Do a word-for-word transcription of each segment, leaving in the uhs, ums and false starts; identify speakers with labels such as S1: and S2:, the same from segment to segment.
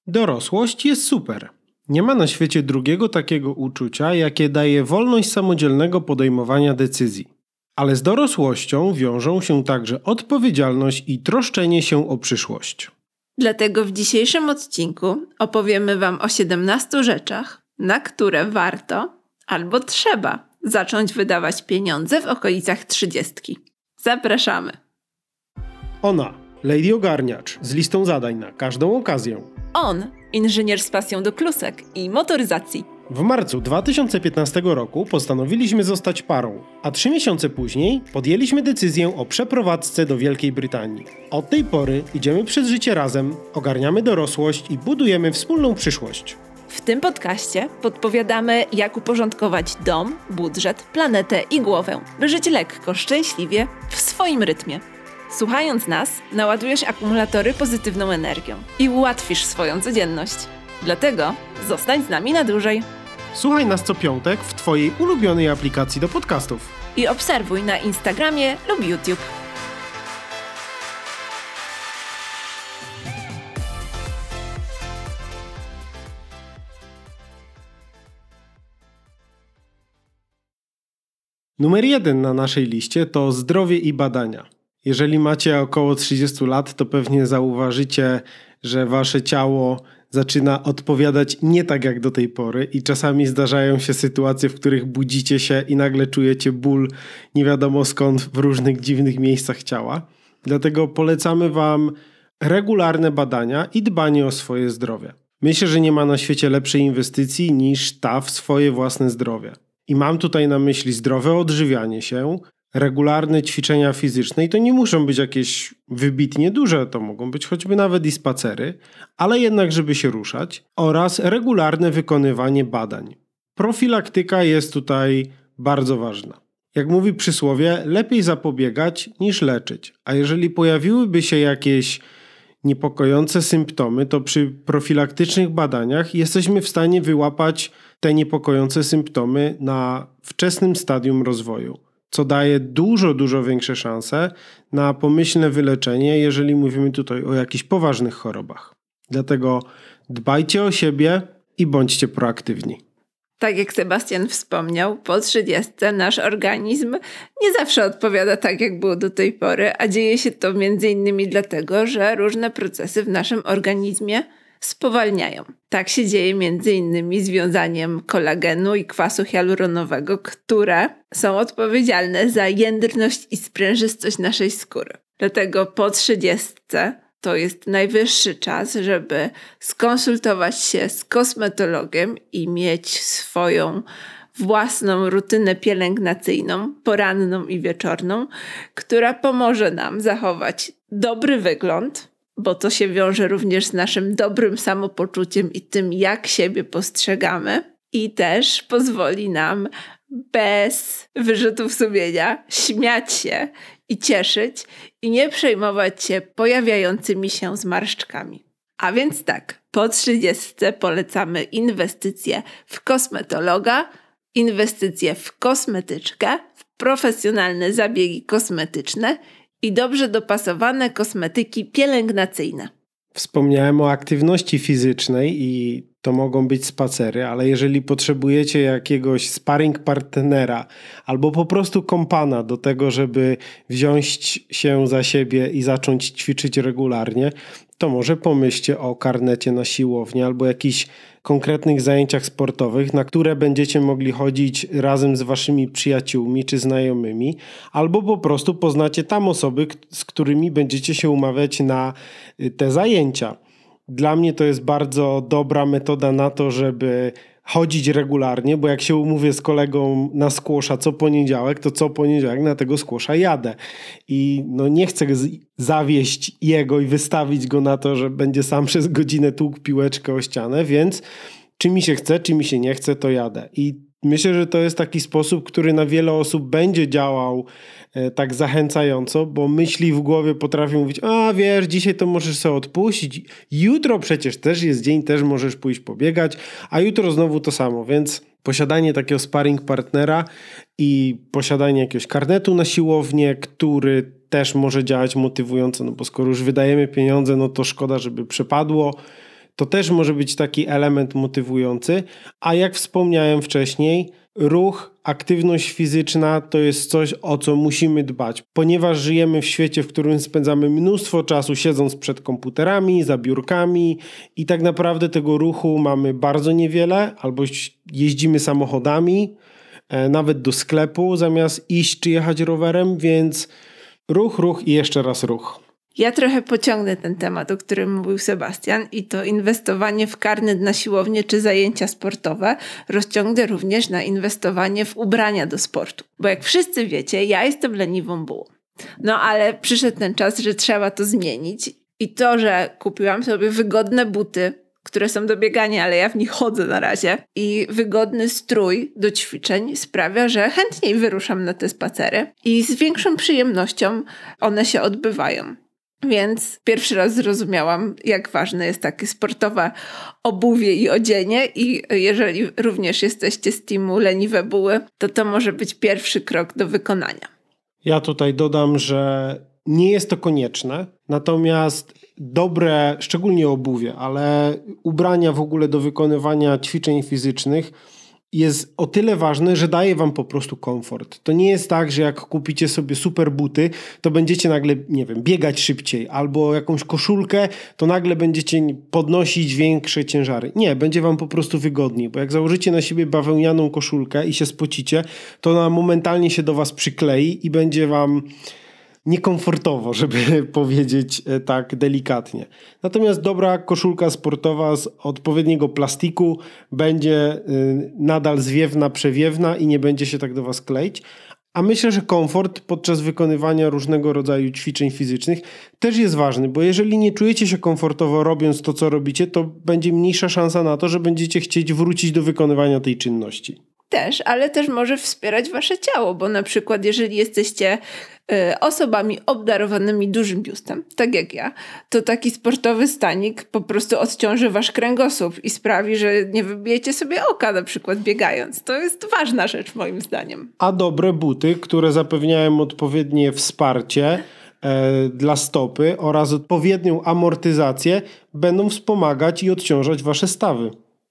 S1: Dorosłość jest super. Nie ma na świecie drugiego takiego uczucia, jakie daje wolność samodzielnego podejmowania decyzji. Ale z dorosłością wiążą się także odpowiedzialność i troszczenie się o przyszłość.
S2: Dlatego w dzisiejszym odcinku opowiemy Wam o siedemnastu rzeczach, na które warto albo trzeba zacząć wydawać pieniądze w okolicach trzydziestki. Zapraszamy!
S1: Ona, Lady Ogarniacz, z listą zadań na każdą okazję.
S2: On, inżynier z pasją do klusek i motoryzacji.
S1: W marcu dwa tysiące piętnastego roku postanowiliśmy zostać parą, a trzy miesiące później podjęliśmy decyzję o przeprowadzce do Wielkiej Brytanii. Od tej pory idziemy przez życie razem, ogarniamy dorosłość i budujemy wspólną przyszłość.
S2: W tym podcaście podpowiadamy, jak uporządkować dom, budżet, planetę i głowę, by żyć lekko, szczęśliwie, w swoim rytmie. Słuchając nas, naładujesz akumulatory pozytywną energią i ułatwisz swoją codzienność. Dlatego zostań z nami na dłużej.
S1: Słuchaj nas co piątek w Twojej ulubionej aplikacji do podcastów.
S2: I obserwuj na Instagramie lub YouTube.
S1: Numer jeden na naszej liście to zdrowie i badania. Jeżeli macie około trzydzieści lat, to pewnie zauważycie, że wasze ciało zaczyna odpowiadać nie tak jak do tej pory i czasami zdarzają się sytuacje, w których budzicie się i nagle czujecie ból nie wiadomo skąd w różnych dziwnych miejscach ciała. Dlatego polecamy wam regularne badania i dbanie o swoje zdrowie. Myślę, że nie ma na świecie lepszej inwestycji niż ta w swoje własne zdrowie. I mam tutaj na myśli zdrowe odżywianie się, regularne ćwiczenia fizyczne i to nie muszą być jakieś wybitnie duże, to mogą być choćby nawet i spacery, ale jednak żeby się ruszać oraz regularne wykonywanie badań. Profilaktyka jest tutaj bardzo ważna. Jak mówi przysłowie, lepiej zapobiegać niż leczyć, a jeżeli pojawiłyby się jakieś niepokojące symptomy, to przy profilaktycznych badaniach jesteśmy w stanie wyłapać te niepokojące symptomy na wczesnym stadium rozwoju, co daje dużo, dużo większe szanse na pomyślne wyleczenie, jeżeli mówimy tutaj o jakichś poważnych chorobach. Dlatego dbajcie o siebie i bądźcie proaktywni.
S2: Tak jak Sebastian wspomniał, po trzydziestce nasz organizm nie zawsze odpowiada tak, jak było do tej pory, a dzieje się to między innymi dlatego, że różne procesy w naszym organizmie spowalniają. Tak się dzieje między innymi z wiązaniem kolagenu i kwasu hialuronowego, które są odpowiedzialne za jędrność i sprężystość naszej skóry. Dlatego po trzydziestce to jest najwyższy czas, żeby skonsultować się z kosmetologiem i mieć swoją własną rutynę pielęgnacyjną, poranną i wieczorną, która pomoże nam zachować dobry wygląd, bo to się wiąże również z naszym dobrym samopoczuciem i tym, jak siebie postrzegamy, i też pozwoli nam bez wyrzutów sumienia śmiać się i cieszyć i nie przejmować się pojawiającymi się zmarszczkami. A więc tak, po trzydziestce polecamy inwestycje w kosmetologa, inwestycje w kosmetyczkę, w profesjonalne zabiegi kosmetyczne i dobrze dopasowane kosmetyki pielęgnacyjne.
S1: Wspomniałem o aktywności fizycznej i to mogą być spacery, ale jeżeli potrzebujecie jakiegoś sparring partnera albo po prostu kompana do tego, żeby wziąć się za siebie i zacząć ćwiczyć regularnie, to może pomyślcie o karnecie na siłownię albo jakichś konkretnych zajęciach sportowych, na które będziecie mogli chodzić razem z waszymi przyjaciółmi czy znajomymi, albo po prostu poznacie tam osoby, z którymi będziecie się umawiać na te zajęcia. Dla mnie to jest bardzo dobra metoda na to, żeby chodzić regularnie, bo jak się umówię z kolegą na squasha co poniedziałek, to co poniedziałek na tego squasha jadę. I no nie chcę zawieść jego i wystawić go na to, że będzie sam przez godzinę tłukł piłeczkę o ścianę, więc czy mi się chce, czy mi się nie chce, to jadę. I myślę, że to jest taki sposób, który na wiele osób będzie działał e, tak zachęcająco, bo myśli w głowie potrafią mówić, a wiesz, dzisiaj to możesz sobie odpuścić, jutro przecież też jest dzień, też możesz pójść pobiegać, a jutro znowu to samo, więc posiadanie takiego sparring partnera i posiadanie jakiegoś karnetu na siłownię, który też może działać motywująco, no bo skoro już wydajemy pieniądze, no to szkoda, żeby przepadło. To też może być taki element motywujący, a jak wspomniałem wcześniej, ruch, aktywność fizyczna to jest coś, o co musimy dbać, ponieważ żyjemy w świecie, w którym spędzamy mnóstwo czasu siedząc przed komputerami, za biurkami i tak naprawdę tego ruchu mamy bardzo niewiele, albo jeździmy samochodami, nawet do sklepu zamiast iść czy jechać rowerem, więc ruch, ruch i jeszcze raz ruch.
S2: Ja trochę pociągnę ten temat, o którym mówił Sebastian, i to inwestowanie w karnet na siłownię czy zajęcia sportowe rozciągnę również na inwestowanie w ubrania do sportu. Bo jak wszyscy wiecie, ja jestem leniwą bułą. No ale przyszedł ten czas, że trzeba to zmienić i to, że kupiłam sobie wygodne buty, które są do biegania, ale ja w nich chodzę na razie, i wygodny strój do ćwiczeń sprawia, że chętniej wyruszam na te spacery i z większą przyjemnością one się odbywają. Więc pierwszy raz zrozumiałam, jak ważne jest takie sportowe obuwie i odzienie, i jeżeli również jesteście z teamu leniwe buły, to to może być pierwszy krok do wykonania.
S1: Ja tutaj dodam, że nie jest to konieczne, natomiast dobre, szczególnie obuwie, ale ubrania w ogóle do wykonywania ćwiczeń fizycznych jest o tyle ważne, że daje wam po prostu komfort. To nie jest tak, że jak kupicie sobie super buty, to będziecie nagle, nie wiem, biegać szybciej, albo jakąś koszulkę, to nagle będziecie podnosić większe ciężary. Nie, będzie wam po prostu wygodniej, bo jak założycie na siebie bawełnianą koszulkę i się spocicie, to ona momentalnie się do was przyklei i będzie wam niekomfortowo, żeby powiedzieć tak delikatnie. Natomiast dobra koszulka sportowa z odpowiedniego plastiku będzie nadal zwiewna, przewiewna i nie będzie się tak do was kleić. A myślę, że komfort podczas wykonywania różnego rodzaju ćwiczeń fizycznych też jest ważny, bo jeżeli nie czujecie się komfortowo robiąc to, co robicie, to będzie mniejsza szansa na to, że będziecie chcieć wrócić do wykonywania tej czynności.
S2: Też, ale też może wspierać wasze ciało, bo na przykład jeżeli jesteście y, osobami obdarowanymi dużym biustem, tak jak ja, to taki sportowy stanik po prostu odciąży wasz kręgosłup i sprawi, że nie wybijecie sobie oka na przykład biegając. To jest ważna rzecz moim zdaniem.
S1: A dobre buty, które zapewniają odpowiednie wsparcie e, dla stopy oraz odpowiednią amortyzację, będą wspomagać i odciążać wasze stawy.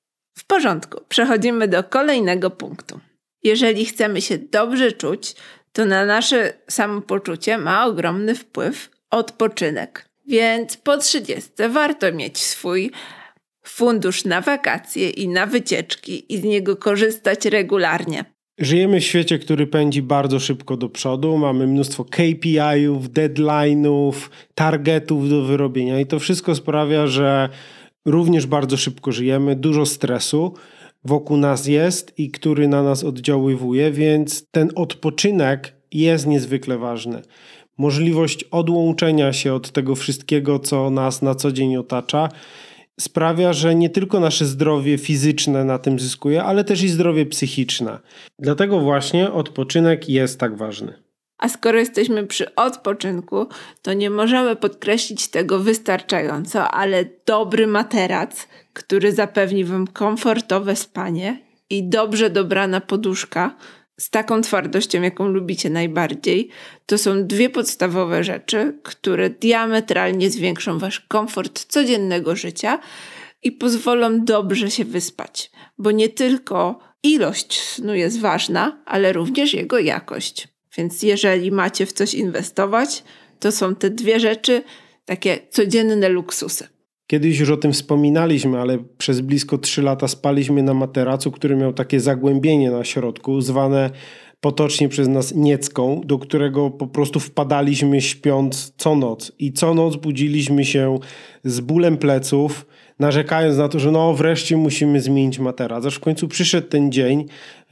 S2: W porządku, przechodzimy do kolejnego punktu. Jeżeli chcemy się dobrze czuć, to na nasze samopoczucie ma ogromny wpływ odpoczynek. Więc po trzydziestce warto mieć swój fundusz na wakacje i na wycieczki i z niego korzystać regularnie.
S1: Żyjemy w świecie, który pędzi bardzo szybko do przodu. Mamy mnóstwo K P I-ów, deadline'ów, targetów do wyrobienia i to wszystko sprawia, że również bardzo szybko żyjemy, dużo stresu wokół nas jest i który na nas oddziaływuje, więc ten odpoczynek jest niezwykle ważny. Możliwość odłączenia się od tego wszystkiego, co nas na co dzień otacza, sprawia, że nie tylko nasze zdrowie fizyczne na tym zyskuje, ale też i zdrowie psychiczne. Dlatego właśnie odpoczynek jest tak ważny.
S2: A skoro jesteśmy przy odpoczynku, to nie możemy podkreślić tego wystarczająco, ale dobry materac, który zapewni wam komfortowe spanie i dobrze dobrana poduszka z taką twardością, jaką lubicie najbardziej, to są dwie podstawowe rzeczy, które diametralnie zwiększą wasz komfort codziennego życia i pozwolą dobrze się wyspać, bo nie tylko ilość snu jest ważna, ale również jego jakość. Więc jeżeli macie w coś inwestować, to są te dwie rzeczy, takie codzienne luksusy.
S1: Kiedyś już o tym wspominaliśmy, ale przez blisko trzy lata spaliśmy na materacu, który miał takie zagłębienie na środku, zwane potocznie przez nas niecką, do którego po prostu wpadaliśmy śpiąc co noc. I co noc budziliśmy się z bólem pleców, narzekając na to, że no wreszcie musimy zmienić materac. Aż w końcu przyszedł ten dzień,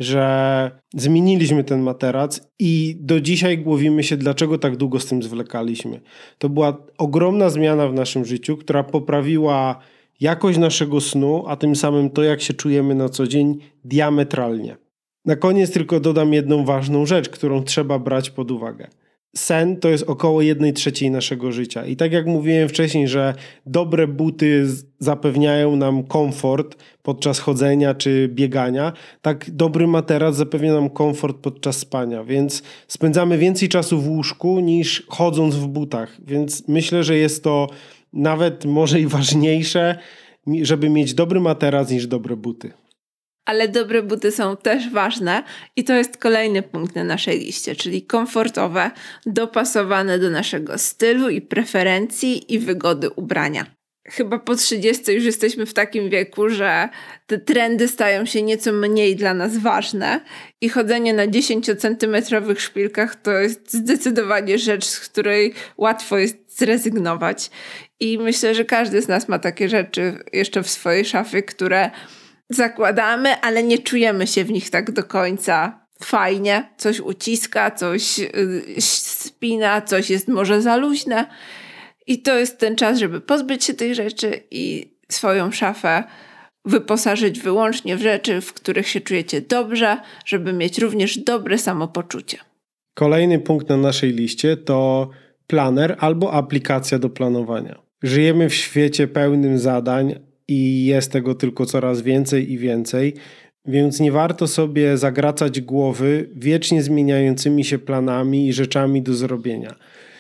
S1: że zmieniliśmy ten materac i do dzisiaj głowimy się, dlaczego tak długo z tym zwlekaliśmy. To była ogromna zmiana w naszym życiu, która poprawiła jakość naszego snu, a tym samym to, jak się czujemy na co dzień, diametralnie. Na koniec tylko dodam jedną ważną rzecz, którą trzeba brać pod uwagę. Sen to jest około jednej trzeciej naszego życia. I tak jak mówiłem wcześniej, że dobre buty zapewniają nam komfort podczas chodzenia czy biegania, tak dobry materac zapewnia nam komfort podczas spania. Więc spędzamy więcej czasu w łóżku niż chodząc w butach. Więc myślę, że jest to nawet może i ważniejsze żeby mieć dobry materac niż dobre buty.
S2: Ale dobre buty są też ważne i to jest kolejny punkt na naszej liście, czyli komfortowe, dopasowane do naszego stylu i preferencji i wygody ubrania. Chyba po trzydziestce już jesteśmy w takim wieku, że te trendy stają się nieco mniej dla nas ważne i chodzenie na dziesięciocentymetrowych szpilkach to jest zdecydowanie rzecz, z której łatwo jest zrezygnować. I myślę, że każdy z nas ma takie rzeczy jeszcze w swojej szafie, które zakładamy, ale nie czujemy się w nich tak do końca fajnie. Coś uciska, coś yy, spina, coś jest może za luźne. I to jest ten czas, żeby pozbyć się tych rzeczy i swoją szafę wyposażyć wyłącznie w rzeczy, w których się czujecie dobrze, żeby mieć również dobre samopoczucie.
S1: Kolejny punkt na naszej liście to planer albo aplikacja do planowania. Żyjemy w świecie pełnym zadań i jest tego tylko coraz więcej i więcej, więc nie warto sobie zagracać głowy wiecznie zmieniającymi się planami i rzeczami do zrobienia.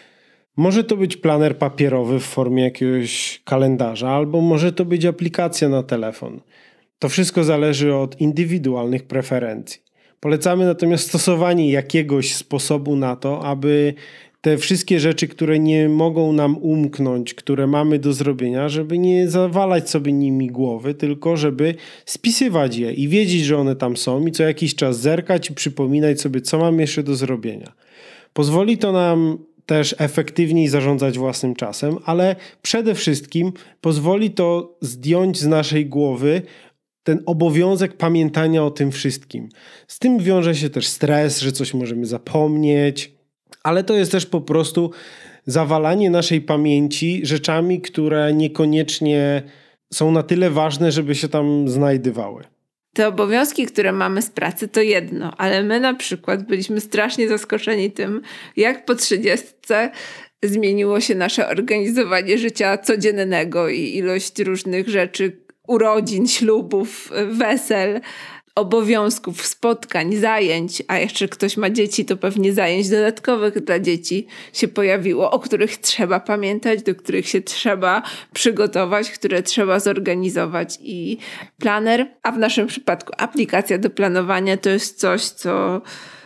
S1: Może to być planer papierowy w formie jakiegoś kalendarza, albo może to być aplikacja na telefon. To wszystko zależy od indywidualnych preferencji. Polecamy natomiast stosowanie jakiegoś sposobu na to, aby te wszystkie rzeczy, które nie mogą nam umknąć, które mamy do zrobienia, żeby nie zawalać sobie nimi głowy, tylko żeby spisywać je i wiedzieć, że one tam są i co jakiś czas zerkać i przypominać sobie, co mam jeszcze do zrobienia. Pozwoli to nam też efektywniej zarządzać własnym czasem, ale przede wszystkim pozwoli to zdjąć z naszej głowy ten obowiązek pamiętania o tym wszystkim. Z tym wiąże się też stres, że coś możemy zapomnieć, ale to jest też po prostu zawalanie naszej pamięci rzeczami, które niekoniecznie są na tyle ważne, żeby się tam znajdywały.
S2: Te obowiązki, które mamy z pracy, to jedno, ale my na przykład byliśmy strasznie zaskoczeni tym, jak po trzydziestce zmieniło się nasze organizowanie życia codziennego i ilość różnych rzeczy, urodzin, ślubów, wesel, obowiązków, spotkań, zajęć, a jeszcze ktoś ma dzieci, to pewnie zajęć dodatkowych dla dzieci się pojawiło, o których trzeba pamiętać, do których się trzeba przygotować, które trzeba zorganizować i planer, a w naszym przypadku aplikacja do planowania to jest coś, co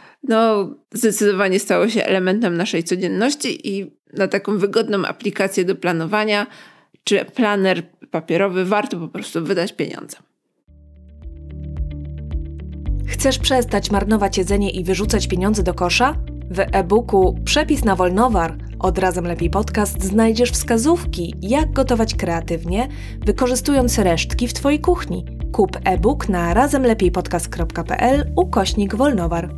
S2: no, zdecydowanie stało się elementem naszej codzienności i na taką wygodną aplikację do planowania czy planer papierowy warto po prostu wydać pieniądze.
S3: Chcesz przestać marnować jedzenie i wyrzucać pieniądze do kosza? W e-booku Przepis na wolnowar od Razem Lepiej Podcast znajdziesz wskazówki, jak gotować kreatywnie, wykorzystując resztki w Twojej kuchni. Kup e-book na razemlepiejpodcast.pl ukośnik wolnowar.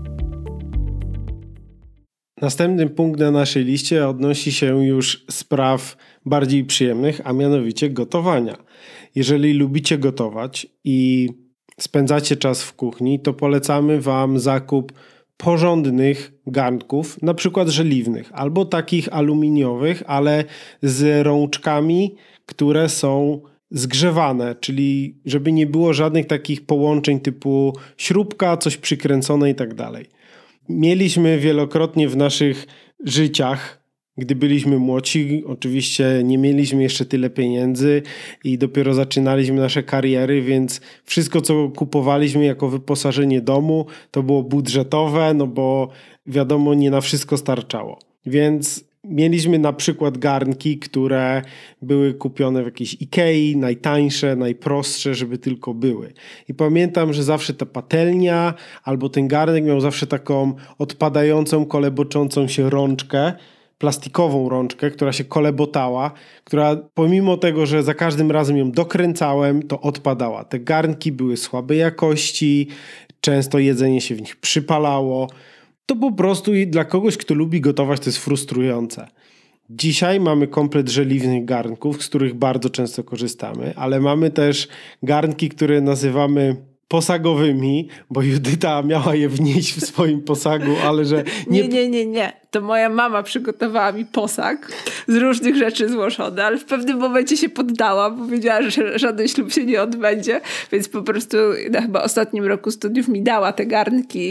S1: Następny punkt na naszej liście odnosi się już spraw bardziej przyjemnych, a mianowicie gotowania. Jeżeli lubicie gotować i spędzacie czas w kuchni, to polecamy Wam zakup porządnych garnków, na przykład żeliwnych, albo takich aluminiowych, ale z rączkami, które są zgrzewane, czyli żeby nie było żadnych takich połączeń typu śrubka, coś przykręcone i tak dalej. Mieliśmy wielokrotnie w naszych życiach, gdy byliśmy młodsi, oczywiście nie mieliśmy jeszcze tyle pieniędzy i dopiero zaczynaliśmy nasze kariery, więc wszystko, co kupowaliśmy jako wyposażenie domu, to było budżetowe, no bo wiadomo, nie na wszystko starczało. Więc mieliśmy na przykład garnki, które były kupione w jakiejś Ikei, najtańsze, najprostsze, żeby tylko były. I pamiętam, że zawsze ta patelnia albo ten garnek miał zawsze taką odpadającą, koleboczącą się rączkę, plastikową rączkę, która się kolebotała, która pomimo tego, że za każdym razem ją dokręcałem, to odpadała. Te garnki były słabej jakości, często jedzenie się w nich przypalało. To po prostu i dla kogoś, kto lubi gotować, to jest frustrujące. Dzisiaj mamy komplet żeliwnych garnków, z których bardzo często korzystamy, ale mamy też garnki, które nazywamy posagowymi, bo Judyta miała je wnieść w swoim posagu, ale że...
S2: Nie, nie, nie, nie. nie. To moja mama przygotowała mi posag z różnych rzeczy złożony, ale w pewnym momencie się poddała, bo wiedziała, że żaden ślub się nie odbędzie, więc po prostu na chyba ostatnim roku studiów mi dała te garnki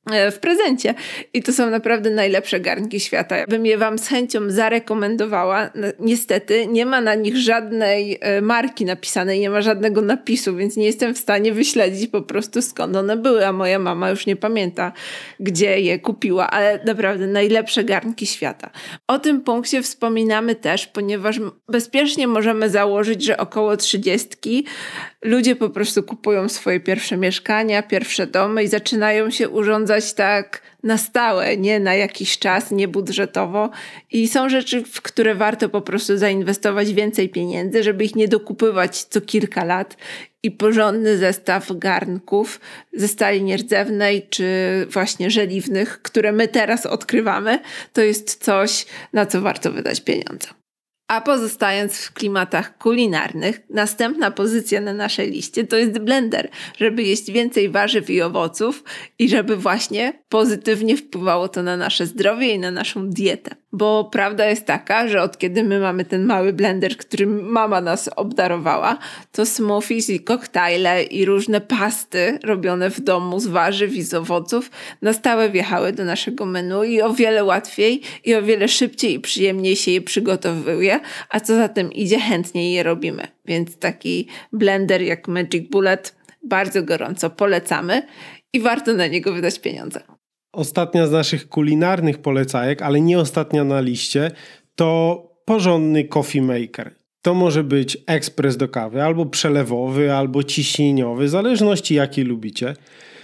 S2: w prezencie. I to są naprawdę najlepsze garnki świata. Ja bym je wam z chęcią zarekomendowała. Niestety nie ma na nich żadnej marki napisanej, nie ma żadnego napisu, więc nie jestem w stanie wyśledzić po prostu skąd one były, a moja mama już nie pamięta, gdzie je kupiła, ale naprawdę najlepsze garnki świata. O tym punkcie wspominamy też, ponieważ bezpiecznie możemy założyć, że około trzydziestki ludzie po prostu kupują swoje pierwsze mieszkania, pierwsze domy i zaczynają się urządzać tak na stałe, nie na jakiś czas, nie budżetowo. I są rzeczy, w które warto po prostu zainwestować więcej pieniędzy, żeby ich nie dokupywać co kilka lat. I porządny zestaw garnków ze stali nierdzewnej czy właśnie żeliwnych, które my teraz odkrywamy, to jest coś, na co warto wydać pieniądze. A pozostając w klimatach kulinarnych, następna pozycja na naszej liście to jest blender, żeby jeść więcej warzyw i owoców i żeby właśnie pozytywnie wpływało to na nasze zdrowie i na naszą dietę. Bo prawda jest taka, że od kiedy my mamy ten mały blender, którym mama nas obdarowała, to smoothies i koktajle i różne pasty robione w domu z warzyw i z owoców na stałe wjechały do naszego menu i o wiele łatwiej i o wiele szybciej i przyjemniej się je przygotowuje, a co za tym idzie, chętniej je robimy. Więc taki blender jak Magic Bullet bardzo gorąco polecamy i warto na niego wydać pieniądze.
S1: Ostatnia z naszych kulinarnych polecajek, ale nie ostatnia na liście, to porządny coffee maker. To może być ekspres do kawy, albo przelewowy, albo ciśnieniowy, w zależności jaki lubicie.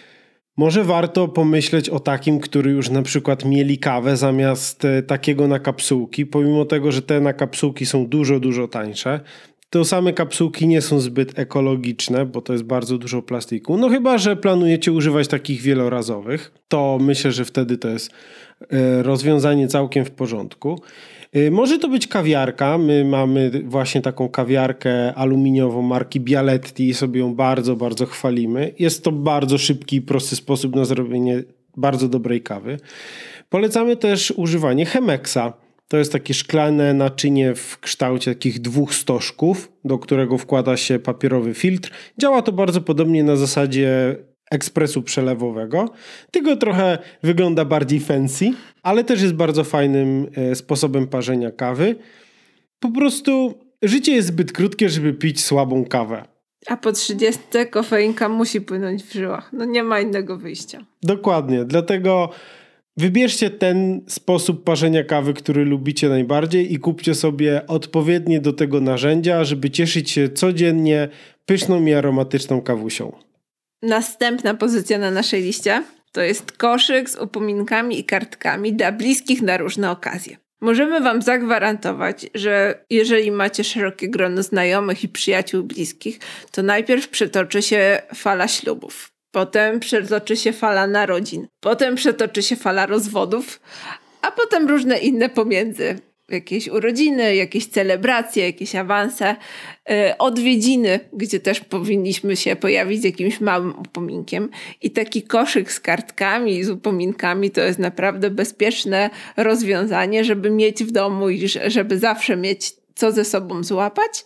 S1: Może warto pomyśleć o takim, który już na przykład mieli kawę zamiast takiego na kapsułki, pomimo tego, że te na kapsułki są dużo, dużo tańsze. To same kapsułki nie są zbyt ekologiczne, bo to jest bardzo dużo plastiku. No chyba, że planujecie używać takich wielorazowych, to myślę, że wtedy to jest rozwiązanie całkiem w porządku. Może to być kawiarka. My mamy właśnie taką kawiarkę aluminiową marki Bialetti i sobie ją bardzo, bardzo chwalimy. Jest to bardzo szybki i prosty sposób na zrobienie bardzo dobrej kawy. Polecamy też używanie Chemexa. To jest takie szklane naczynie w kształcie takich dwóch stożków, do którego wkłada się papierowy filtr. Działa to bardzo podobnie na zasadzie ekspresu przelewowego, tylko trochę wygląda bardziej fancy, ale też jest bardzo fajnym sposobem parzenia kawy. Po prostu życie jest zbyt krótkie, żeby pić słabą kawę.
S2: A po trzydziestce kofeinka musi płynąć w żyłach. No nie ma innego wyjścia.
S1: Dokładnie, dlatego wybierzcie ten sposób parzenia kawy, który lubicie najbardziej i kupcie sobie odpowiednie do tego narzędzia, żeby cieszyć się codziennie pyszną i aromatyczną kawusią.
S2: Następna pozycja na naszej liście to jest koszyk z upominkami i kartkami dla bliskich na różne okazje. Możemy wam zagwarantować, że jeżeli macie szerokie grono znajomych i przyjaciół bliskich, to najpierw przetoczy się fala ślubów. Potem przetoczy się fala narodzin, potem przetoczy się fala rozwodów, a potem różne inne pomiędzy. Jakieś urodziny, jakieś celebracje, jakieś awanse, yy, odwiedziny, gdzie też powinniśmy się pojawić z jakimś małym upominkiem. I taki koszyk z kartkami i z upominkami to jest naprawdę bezpieczne rozwiązanie, żeby mieć w domu i żeby zawsze mieć co ze sobą złapać.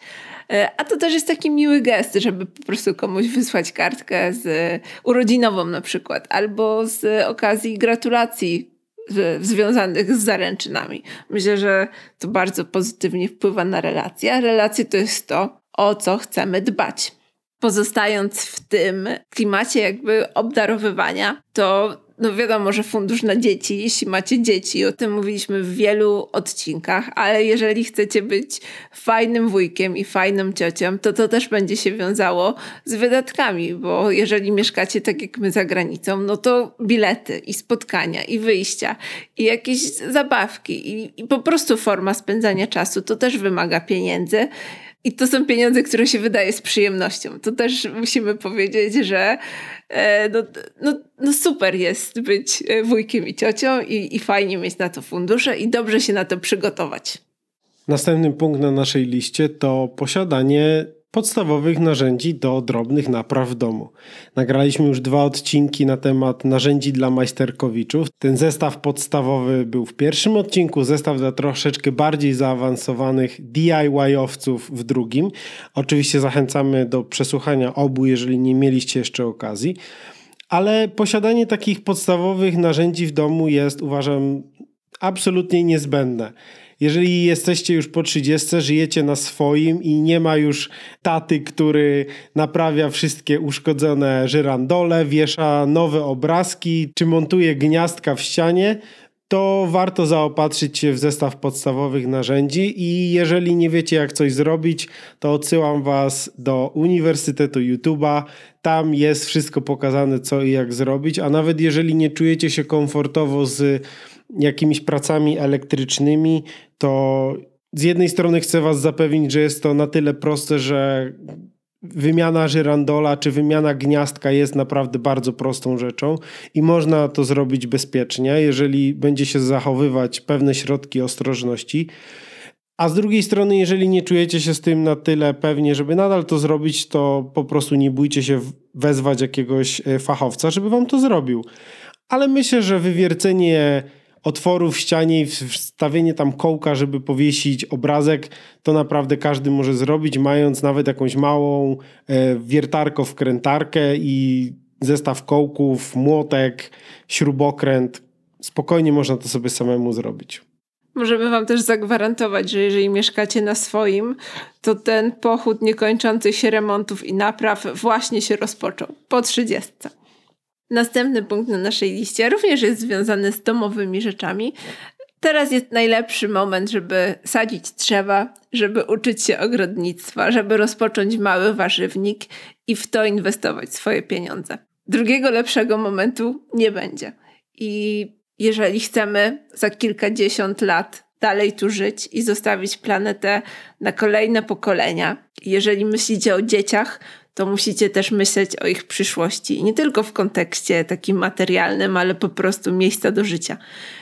S2: A to też jest taki miły gest, żeby po prostu komuś wysłać kartkę z urodzinową na przykład, albo z okazji gratulacji związanych z zaręczynami. Myślę, że to bardzo pozytywnie wpływa na relacje, a relacje to jest to, o co chcemy dbać. Pozostając w tym klimacie jakby obdarowywania, to no wiadomo, że fundusz na dzieci, jeśli macie dzieci, o tym mówiliśmy w wielu odcinkach, ale jeżeli chcecie być fajnym wujkiem i fajną ciocią, to to też będzie się wiązało z wydatkami, bo jeżeli mieszkacie tak jak my za granicą, no to bilety i spotkania i wyjścia i jakieś zabawki i, i po prostu forma spędzania czasu, to też wymaga pieniędzy. I to są pieniądze, które się wydaje z przyjemnością. To też musimy powiedzieć, że e, no, no, no super jest być wujkiem i ciocią i, i fajnie mieć na to fundusze i dobrze się na to przygotować.
S1: Następny punkt na naszej liście to posiadanie podstawowych narzędzi do drobnych napraw w domu. Nagraliśmy już dwa odcinki na temat narzędzi dla majsterkowiczów. Ten zestaw podstawowy był w pierwszym odcinku, zestaw dla troszeczkę bardziej zaawansowanych D I Y-owców w drugim. Oczywiście zachęcamy do przesłuchania obu, jeżeli nie mieliście jeszcze okazji. ale posiadanie takich podstawowych narzędzi w domu jest, uważam, absolutnie niezbędne. Jeżeli jesteście już po trzydziestce, żyjecie na swoim i nie ma już taty, który naprawia wszystkie uszkodzone żyrandole, wiesza nowe obrazki czy montuje gniazdka w ścianie, to warto zaopatrzyć się w zestaw podstawowych narzędzi i jeżeli nie wiecie, jak coś zrobić, to odsyłam was do Uniwersytetu YouTube'a. Tam jest wszystko pokazane, co i jak zrobić, a nawet jeżeli nie czujecie się komfortowo z jakimiś pracami elektrycznymi, to z jednej strony chcę was zapewnić, że jest to na tyle proste, że wymiana żyrandola czy wymiana gniazdka jest naprawdę bardzo prostą rzeczą i można to zrobić bezpiecznie, jeżeli będzie się zachowywać pewne środki ostrożności. A z drugiej strony, jeżeli nie czujecie się z tym na tyle pewnie, żeby nadal to zrobić, to po prostu nie bójcie się wezwać jakiegoś fachowca, żeby wam to zrobił. Ale myślę, że wywiercenie otworu w ścianie i wstawienie tam kołka, żeby powiesić obrazek, to naprawdę każdy może zrobić, mając nawet jakąś małą e, wiertarko-wkrętarkę i zestaw kołków, młotek, śrubokręt. Spokojnie można to sobie samemu zrobić.
S2: Możemy wam też zagwarantować, że jeżeli mieszkacie na swoim, to ten pochód niekończących się remontów i napraw właśnie się rozpoczął po trzydziestce. Następny punkt na naszej liście również jest związany z domowymi rzeczami. Teraz jest najlepszy moment, żeby sadzić drzewa, żeby uczyć się ogrodnictwa, żeby rozpocząć mały warzywnik i w to inwestować swoje pieniądze. Drugiego lepszego momentu nie będzie. I jeżeli chcemy za kilkadziesiąt lat dalej tu żyć i zostawić planetę na kolejne pokolenia, jeżeli myślicie o dzieciach, to musicie też myśleć o ich przyszłości. I nie tylko w kontekście takim materialnym, ale po prostu miejsca do życia.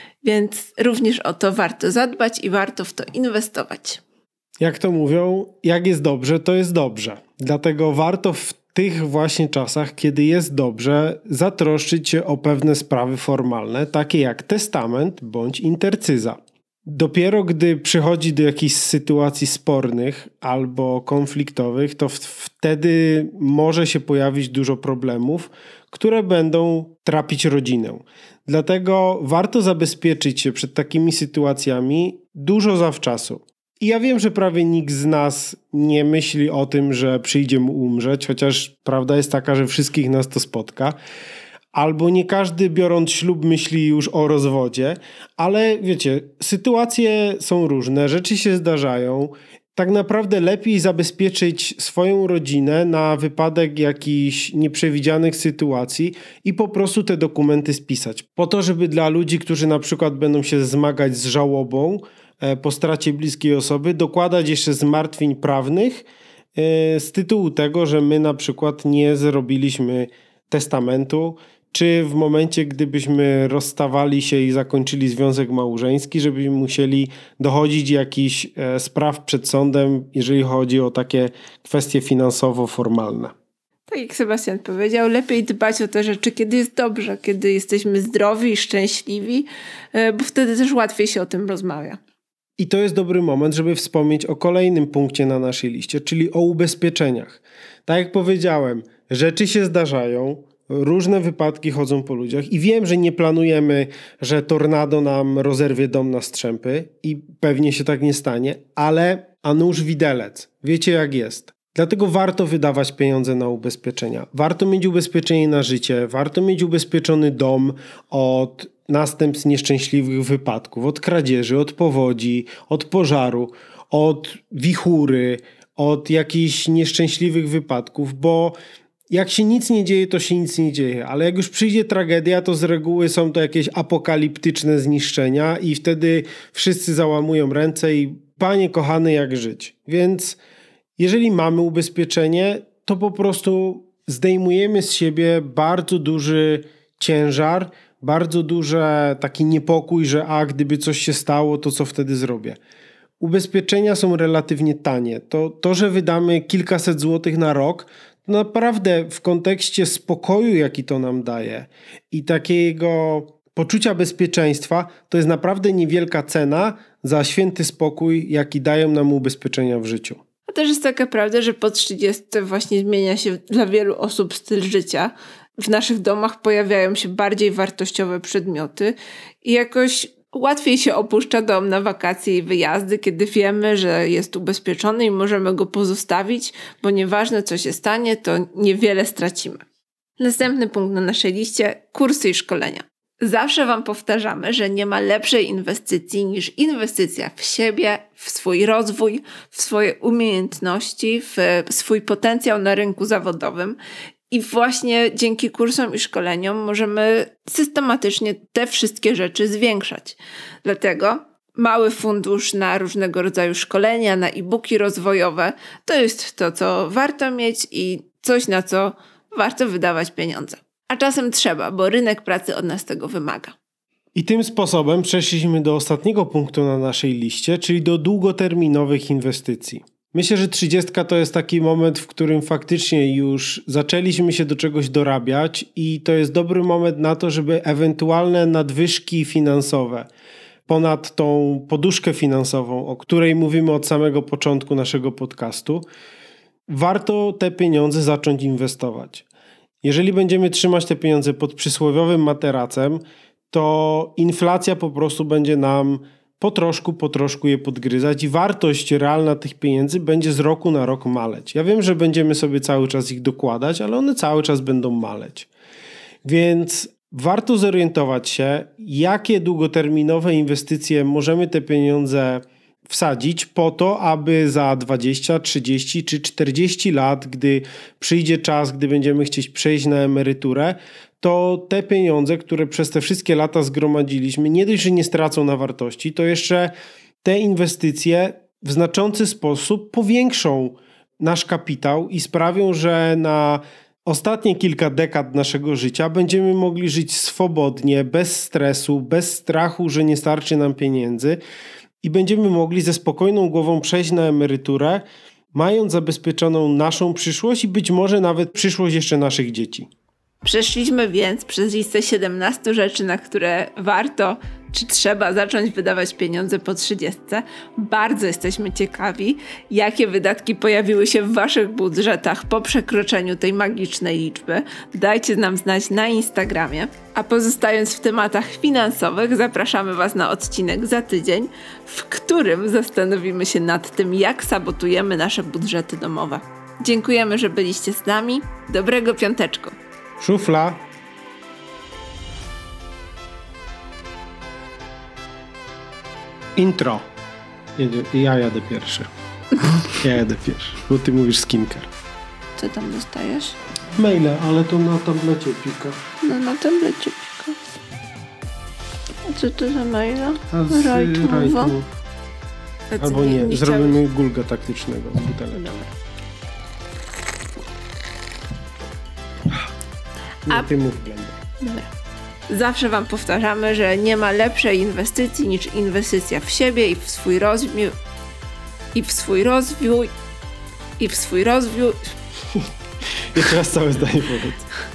S2: Więc również o to warto zadbać i warto w to inwestować.
S1: Jak to mówią, jak jest dobrze, to jest dobrze. Dlatego warto w tych właśnie czasach, kiedy jest dobrze, zatroszczyć się o pewne sprawy formalne, takie jak testament bądź intercyza. Dopiero gdy przychodzi do jakichś sytuacji spornych albo konfliktowych, to w- wtedy może się pojawić dużo problemów, które będą trapić rodzinę. Dlatego warto zabezpieczyć się przed takimi sytuacjami dużo zawczasu. I ja wiem, że prawie nikt z nas nie myśli o tym, że przyjdzie mu umrzeć, chociaż prawda jest taka, że wszystkich nas to spotka. Albo nie każdy, biorąc ślub, myśli już o rozwodzie, ale wiecie, sytuacje są różne, rzeczy się zdarzają. Tak naprawdę lepiej zabezpieczyć swoją rodzinę na wypadek jakichś nieprzewidzianych sytuacji i po prostu te dokumenty spisać. Po to, żeby dla ludzi, którzy na przykład będą się zmagać z żałobą po stracie bliskiej osoby, dokładać jeszcze zmartwień prawnych z tytułu tego, że my na przykład nie zrobiliśmy testamentu, czy w momencie, gdybyśmy rozstawali się i zakończyli związek małżeński, żebyśmy musieli dochodzić jakichś e, spraw przed sądem, jeżeli chodzi o takie kwestie finansowo-formalne.
S2: Tak jak Sebastian powiedział, lepiej dbać o te rzeczy, kiedy jest dobrze, kiedy jesteśmy zdrowi i szczęśliwi, bo wtedy też łatwiej się o tym rozmawia.
S1: I to jest dobry moment, żeby wspomnieć o kolejnym punkcie na naszej liście, czyli o ubezpieczeniach. Tak jak powiedziałem, rzeczy się zdarzają, różne wypadki chodzą po ludziach i wiem, że nie planujemy, że tornado nam rozerwie dom na strzępy i pewnie się tak nie stanie, ale a nuż widelec. Wiecie jak jest. Dlatego warto wydawać pieniądze na ubezpieczenia. Warto mieć ubezpieczenie na życie, warto mieć ubezpieczony dom od następstw nieszczęśliwych wypadków, od kradzieży, od powodzi, od pożaru, od wichury, od jakichś nieszczęśliwych wypadków, bo jak się nic nie dzieje, to się nic nie dzieje, ale jak już przyjdzie tragedia, to z reguły są to jakieś apokaliptyczne zniszczenia i wtedy wszyscy załamują ręce i panie kochany, jak żyć. Więc jeżeli mamy ubezpieczenie, to po prostu zdejmujemy z siebie bardzo duży ciężar, bardzo duży taki niepokój, że a gdyby coś się stało, to co wtedy zrobię? Ubezpieczenia są relatywnie tanie. To, to że wydamy kilkaset złotych na rok, to naprawdę w kontekście spokoju, jaki to nam daje i takiego poczucia bezpieczeństwa, to jest naprawdę niewielka cena za święty spokój, jaki dają nam ubezpieczenia w życiu.
S2: A też jest taka prawda, że po trzydziestce właśnie zmienia się dla wielu osób styl życia w naszych domach pojawiają się bardziej wartościowe przedmioty i jakoś łatwiej się opuszcza dom na wakacje i wyjazdy, kiedy wiemy, że jest ubezpieczony i możemy go pozostawić, bo nieważne co się stanie, to niewiele stracimy. Następny punkt na naszej liście – kursy i szkolenia. Zawsze Wam powtarzamy, że nie ma lepszej inwestycji niż inwestycja w siebie, w swój rozwój, w swoje umiejętności, w swój potencjał na rynku zawodowym. I właśnie dzięki kursom i szkoleniom możemy systematycznie te wszystkie rzeczy zwiększać. Dlatego mały fundusz na różnego rodzaju szkolenia, na e-booki rozwojowe to jest to, co warto mieć i coś, na co warto wydawać pieniądze. A czasem trzeba, bo rynek pracy od nas tego wymaga.
S1: I tym sposobem przeszliśmy do ostatniego punktu na naszej liście, czyli do długoterminowych inwestycji. Myślę, że trzydziestka to jest taki moment, w którym faktycznie już zaczęliśmy się do czegoś dorabiać i to jest dobry moment na to, żeby ewentualne nadwyżki finansowe ponad tą poduszkę finansową, o której mówimy od samego początku naszego podcastu, warto te pieniądze zacząć inwestować. Jeżeli będziemy trzymać te pieniądze pod przysłowiowym materacem, to inflacja po prostu będzie nam po troszku, po troszku je podgryzać i wartość realna tych pieniędzy będzie z roku na rok maleć. Ja wiem, że będziemy sobie cały czas ich dokładać, ale one cały czas będą maleć. Więc warto zorientować się, jakie długoterminowe inwestycje możemy te pieniądze wsadzić po to, aby za dwadzieścia, trzydzieści czy czterdzieści lat, gdy przyjdzie czas, gdy będziemy chcieć przejść na emeryturę, to te pieniądze, które przez te wszystkie lata zgromadziliśmy, nie dość, że nie stracą na wartości, to jeszcze te inwestycje w znaczący sposób powiększą nasz kapitał i sprawią, że na ostatnie kilka dekad naszego życia będziemy mogli żyć swobodnie, bez stresu, bez strachu, że nie starczy nam pieniędzy i będziemy mogli ze spokojną głową przejść na emeryturę, mając zabezpieczoną naszą przyszłość i być może nawet przyszłość jeszcze naszych dzieci.
S2: Przeszliśmy więc przez listę siedemnastu rzeczy, na które warto czy trzeba zacząć wydawać pieniądze po trzydziestce. Bardzo jesteśmy ciekawi, jakie wydatki pojawiły się w Waszych budżetach po przekroczeniu tej magicznej liczby. Dajcie nam znać na Instagramie. A pozostając w tematach finansowych, zapraszamy Was na odcinek za tydzień, w którym zastanowimy się nad tym, jak sabotujemy nasze budżety domowe. Dziękujemy, że byliście z nami. Dobrego piąteczku!
S1: Szufla. Intro. Jedzie, ja jadę pierwszy. Ja jadę pierwszy, bo ty mówisz skincare.
S2: Co tam dostajesz?
S1: Maile, ale to na tablecie pika.
S2: No na tablecie pika. A co to za maila?
S1: A z
S2: Rajtumowa?
S1: Rajtu. Albo nie,
S2: nie
S1: zrobimy
S2: chciałeś...
S1: gulga taktycznego z buteleczką. Nie,
S2: A...
S1: ty mów blender.
S2: Dobra. Zawsze Wam powtarzamy, że nie ma lepszej inwestycji niż inwestycja w siebie i w swój rozwój i w swój rozwój i w swój rozwój.
S1: Jeszcze raz całe zdanie powiedz.